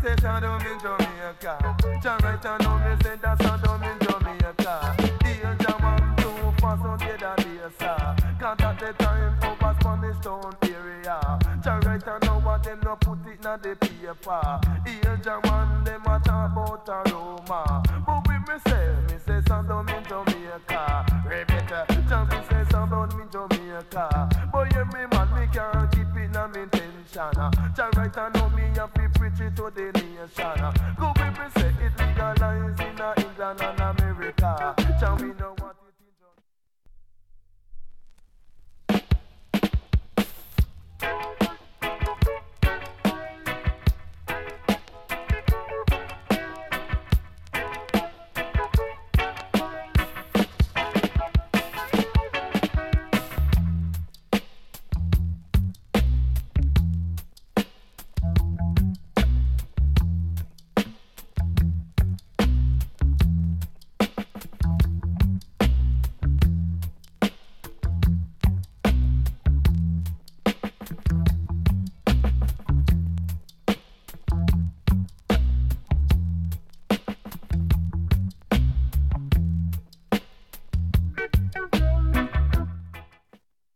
say Shadow in Jamaica. Jah right I know me say that Shadow in Jamaica. Danger man too fast on the other sir. Can't at the time over Spanish Town area. Jah right I know what them no put it in the paper. Danger man them a talk about a Roma. But we me say Shadow in Jamaica. Rebecca, Jah me say Shadow in Jamaica. But you me man me can't keep it in me intention. Jah right I know me have to preach it to the nation. Go people say it legalized in England and America. Jah we know